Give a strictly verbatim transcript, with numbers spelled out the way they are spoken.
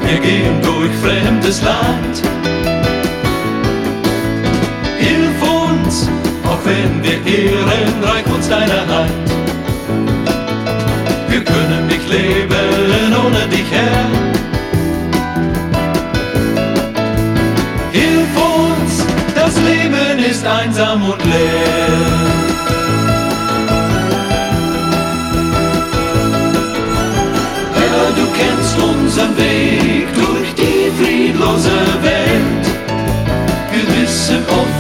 wir gehen durch fremdes Land. Hilf uns, auch wenn wir ehren, reich uns deine Hand. Wir können nicht leben ohne dich, Herr. Hilf uns, das Leben ist einsam und leer. Herr, du kennst unseren Weg durch die friedlose Welt. Wir wissen oft,